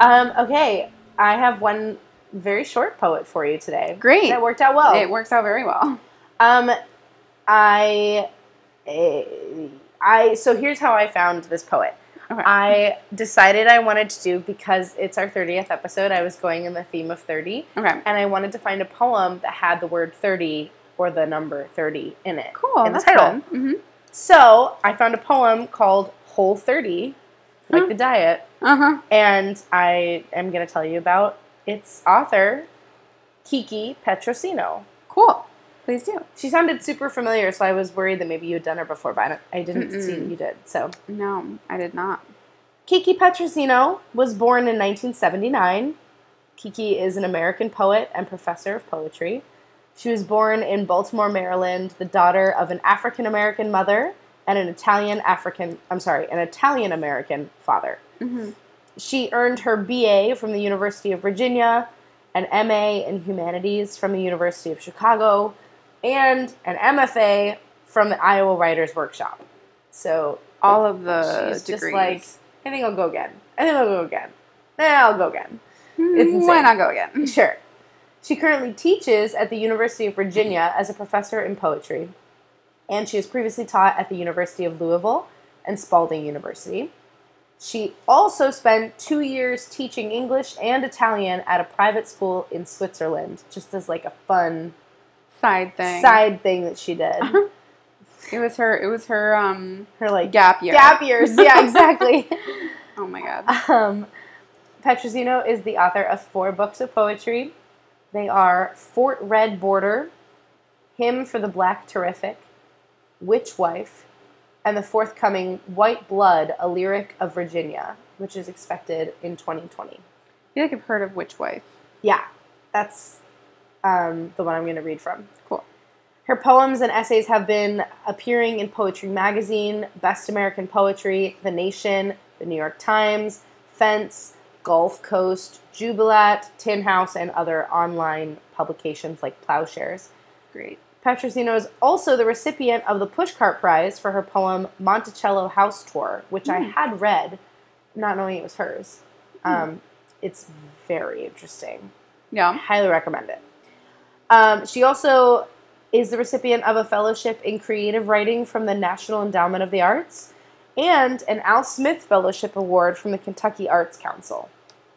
Okay, I have one very short poet for you today. Great. That worked out well. It works out very well. I so here's how I found this poet. Okay. I decided I wanted to do, because it's our 30th episode, I was going in the theme of 30. Okay. And I wanted to find a poem that had the word 30 or the number 30 in it. Cool. In the That's title. fun. Mm-hmm. So I found a poem called Whole 30, like the diet. Uh-huh. And I am going to tell you about its author, Kiki Petrosino. Cool. Please do. She sounded super familiar, so I was worried that maybe you had done her before, but I didn't see that you did. So No, I did not. Kiki Petrosino was born in 1979. Kiki is an American poet and professor of poetry. She was born in Baltimore, Maryland, the daughter of an African-American mother and an Italian-American father. Mm-hmm. She earned her BA from the University of Virginia, an MA in Humanities from the University of Chicago, and an MFA from the Iowa Writers Workshop. So all of the she's degrees. Just like, I think I'll go again. I'll go again. It's insane. Why not go again? Sure. She currently teaches at the University of Virginia as a professor in poetry, and she has previously taught at the University of Louisville and Spalding University. She also spent 2 years teaching English and Italian at a private school in Switzerland, just as like a fun side thing that she did. It was her like gap year. Gap years, yeah, exactly. Oh my god. Petrosino is the author of 4 books of poetry. They are Fort Red Border, Hymn for the Black Terrific, Witch Wife, and the forthcoming White Blood, a Lyric of Virginia, which is expected in 2020. I feel like I've heard of Witch Wife. Yeah, that's the one I'm going to read from. Cool. Her poems and essays have been appearing in Poetry Magazine, Best American Poetry, The Nation, The New York Times, Fence, Gulf Coast, Jubilat, Tin House, and other online publications like Plowshares. Great. Petrosino is also the recipient of the Pushcart Prize for her poem Monticello House Tour, which I had read, not knowing it was hers. It's very interesting. Yeah. I highly recommend it. She also is the recipient of a fellowship in creative writing from the National Endowment of the Arts and an Al Smith Fellowship Award from the Kentucky Arts Council.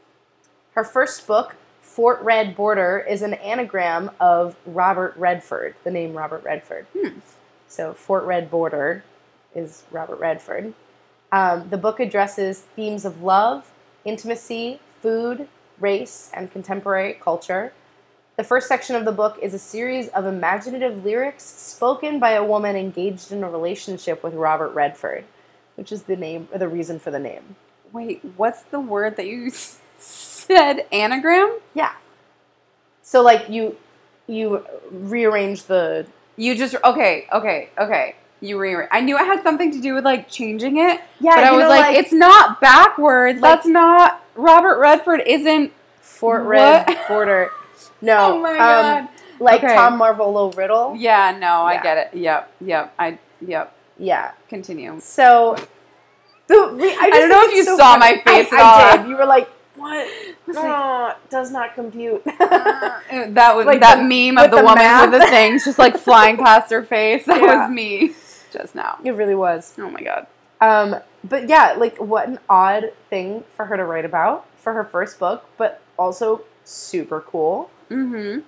Her first book, Fort Red Border, is an anagram of Robert Redford, the name Robert Redford. So Fort Red Border is Robert Redford. The book addresses themes of love, intimacy, food, race, and contemporary culture. The first section of the book is a series of imaginative lyrics spoken by a woman engaged in a relationship with Robert Redford, which is the name, or the reason for the name. Wait, what's the word that you said? Anagram? Yeah. So like you rearrange the. You just okay. You rearrange. I knew it had something to do with like changing it. Yeah, but I was like, it's not backwards. That's not Robert Redford. Isn't Fort Red Border? No. Oh my god. Like Tom Marvolo Riddle. Yeah. No, I get it. Yep. Yeah. Continue. So. I don't know if you saw my face at all. I did. You were like, what? Does not compute. That was like that meme of the woman math. with the things just like flying past her face. That was me just now. It really was. Oh my god. But yeah, like what an odd thing for her to write about for her first book, but also super cool. Mm-hmm.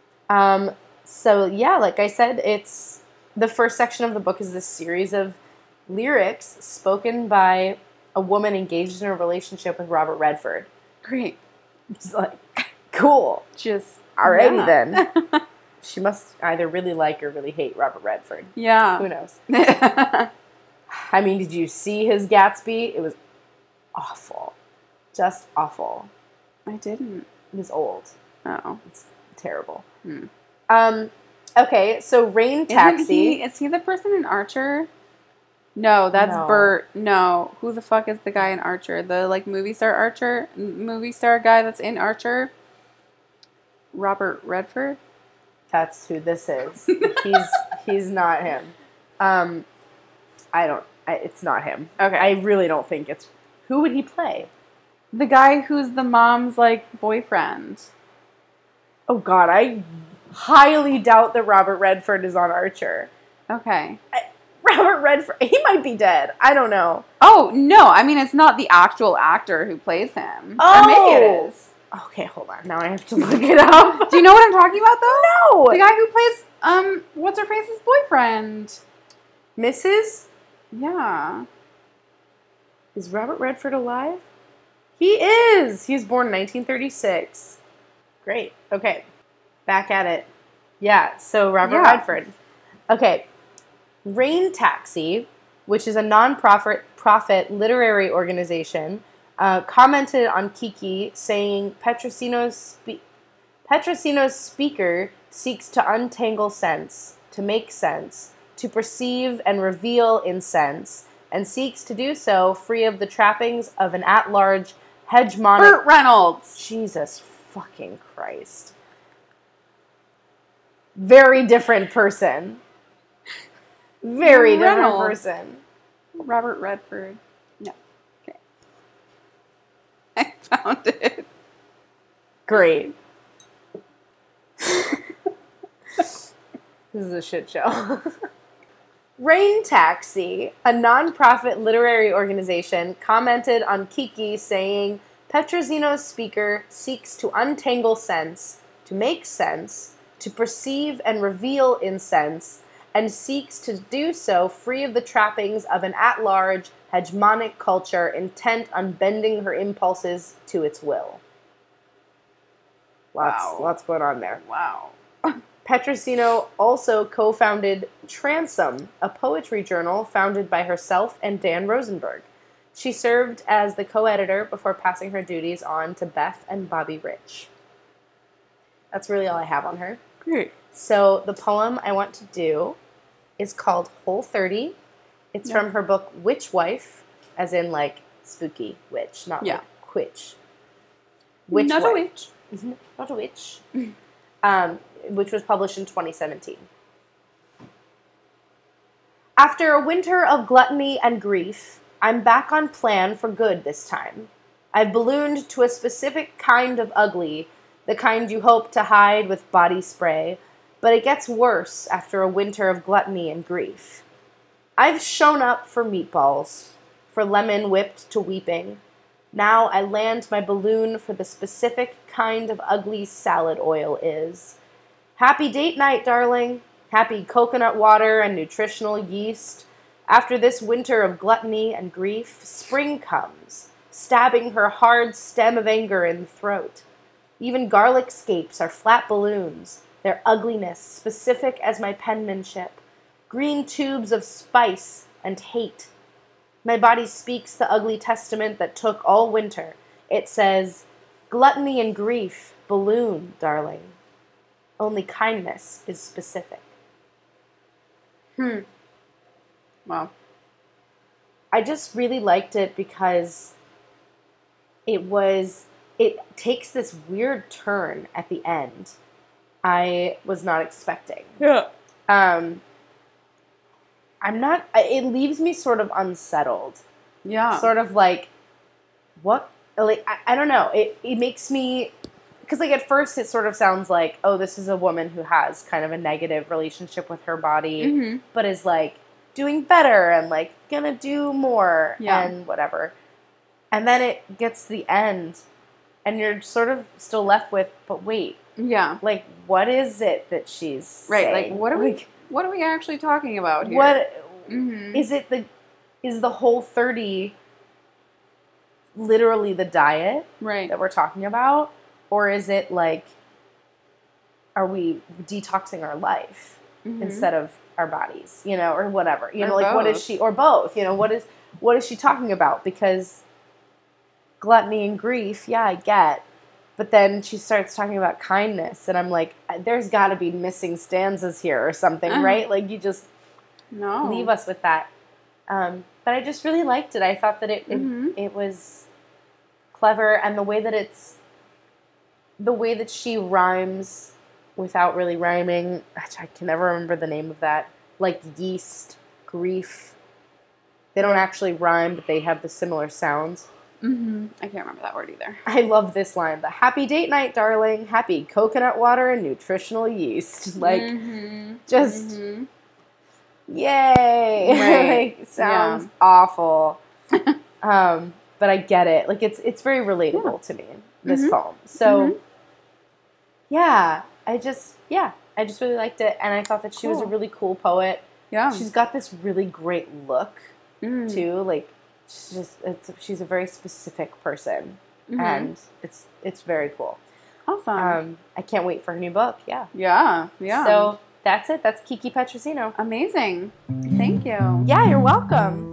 So yeah, like I said, it's the first section of the book is this series of lyrics spoken by a woman engaged in a relationship with Robert Redford. Great. It's like, cool. Just alrighty then. She must either really like or really hate Robert Redford. Yeah. Who knows? I mean, did you see his Gatsby? It was awful. Just awful. I didn't. It was old. Oh. It's terrible. Okay, so Rain Taxi. Is he the person in Archer? No, that's Bert. No. Who the fuck is the guy in Archer? The like movie star guy that's in Archer? Robert Redford? That's who this is. He's not him. It's not him. Okay. I really don't think it's... Who would he play? The guy who's the mom's, like, boyfriend. Oh, God, I highly doubt that Robert Redford is on Archer. Okay. Robert Redford, he might be dead. I don't know. Oh, no. I mean, it's not the actual actor who plays him. Oh! Or maybe it is. Okay, hold on. Now I have to look it up. Do you know what I'm talking about, though? No! The guy who plays, what's-her-face's boyfriend. Mrs.? Yeah. Is Robert Redford alive? He is! He was born in 1936. Great. Okay. Back at it. Yeah, so Robert Redford. Okay. Rain Taxi, which is a non-profit literary organization, commented on Kiki saying Petrosino's speaker seeks to untangle sense, to make sense, to perceive and reveal in sense, and seeks to do so free of the trappings of an at-large hegemonic... Burt Reynolds! Jesus fucking Christ. Very different person. Very different person. Robert Redford. No. Okay. I found it. Great. This is a shit show. Rain Taxi, a non-profit literary organization, commented on Kiki saying Petrosino's speaker seeks to untangle sense, to make sense, to perceive and reveal in sense, and seeks to do so free of the trappings of an at-large, hegemonic culture intent on bending her impulses to its will. Lots going on there. Wow. Petrosino also co-founded Transom, a poetry journal founded by herself and Dan Rosenberg. She served as the co-editor before passing her duties on to Beth and Bobby Rich. That's really all I have on her. Great. So the poem I want to do is called Whole30. It's from her book Witch Wife, as in like spooky witch, not like quitch. Witch Not Wife. a witch. Not a witch. Which was published in 2017. After a winter of gluttony and grief, I'm back on plan for good this time. I've ballooned to a specific kind of ugly, the kind you hope to hide with body spray, but it gets worse after a winter of gluttony and grief. I've shown up for meatballs, for lemon whipped to weeping. Now I land my balloon for the specific kind of ugly salad oil is. Happy date night, darling. Happy coconut water and nutritional yeast. After this winter of gluttony and grief, spring comes, stabbing her hard stem of anger in the throat. Even garlic scapes are flat balloons, their ugliness specific as my penmanship. Green tubes of spice and hate. My body speaks the ugly testament that took all winter. It says, gluttony and grief, balloon, darling. Only kindness is specific. Wow. I just really liked it because it takes this weird turn at the end I was not expecting. Yeah. It leaves me sort of unsettled. Yeah. Sort of like, what? Like, I don't know. It makes me, because like at first it sort of sounds like, oh, this is a woman who has kind of a negative relationship with her body, but is like doing better and like gonna do more and whatever. And then it gets to the end and you're sort of still left with, but wait. Yeah. Like, what is it that she's saying? Like, what are we actually talking about here? What is it? Is the Whole30 literally the diet that we're talking about, or is it like, are we detoxing our life instead of our bodies, or whatever, or like both. What is she, or both, what is she talking about? Because gluttony and grief, I get. But then she starts talking about kindness, and I'm like, there's got to be missing stanzas here or something, right? Like, you just leave us with that. But I just really liked it. I thought that it was clever, and the way that she rhymes without really rhyming, I can never remember the name of that, like yeast, grief. They don't actually rhyme, but they have the similar sounds. I can't remember that word either. I love this line. The happy date night, darling. Happy coconut water and nutritional yeast. Like, just, yay. Right. Like, sounds awful. But I get it. Like, it's very relatable to me, this poem. So, yeah, I just really liked it. And I thought that she was a really cool poet. Yeah. She's got this really great look, too. Like, she's a very specific person. And it's very cool. Awesome. I can't wait for her new book. Yeah. Yeah. Yeah. So that's it. That's Kiki Petrosino. Amazing. Thank you. Yeah, you're welcome.